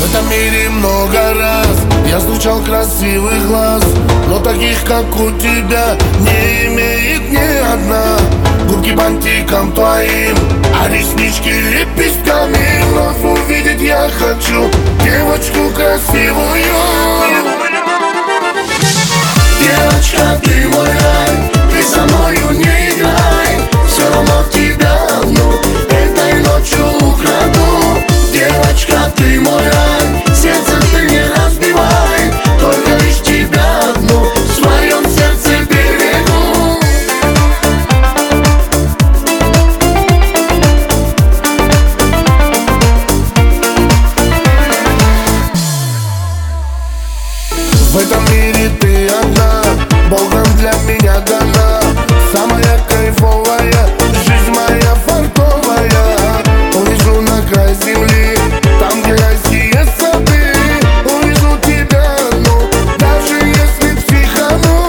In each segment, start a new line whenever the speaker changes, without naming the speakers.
В этом мире много раз я встречал красивых глаз, но таких, как у тебя, не имеет ни одна. Губки бантиком твоим, а реснички лепестками. Вновь увидеть я хочу девочку красивую. Девочка, ты мой рай, ты со мною не играй. Все равно тебя одну этой ночью украду. Девочка, ты мой рай, сердце ты не разбивай. Только лишь тебя одну в своем сердце берегу. В этом мире ты одна, Богом для меня дана. Самая кайфовая, жизнь моя фартовая. Увижу на край земли, там где райские сады. Увижу тебя одну, даже если психану.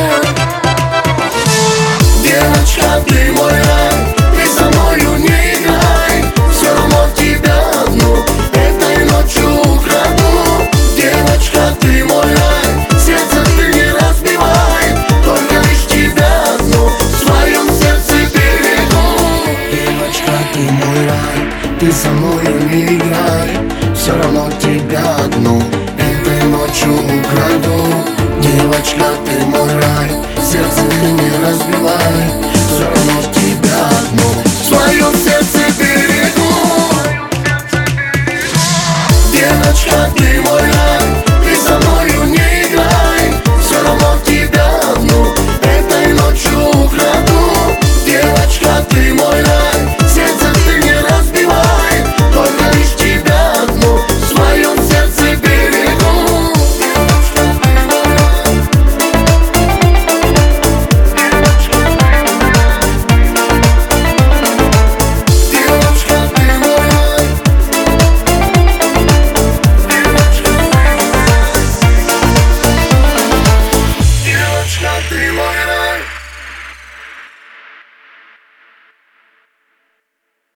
Девочка, ты мой рай, ты со мною не играй. Все равно тебя одну этой ночью украду. Девочка, ты мой рай, сердце ты не разбивай. Только лишь тебя одну в своем сердце берегу. Девочка, ты мой рай, ты со мною не играй. Все равно тебя одну этой ночью украду. Девочка, ты мой рай, сердце ты не разбивай. Все равно тебя одну в своем сердце берегу. Девочка, ты мой рай, ты со мной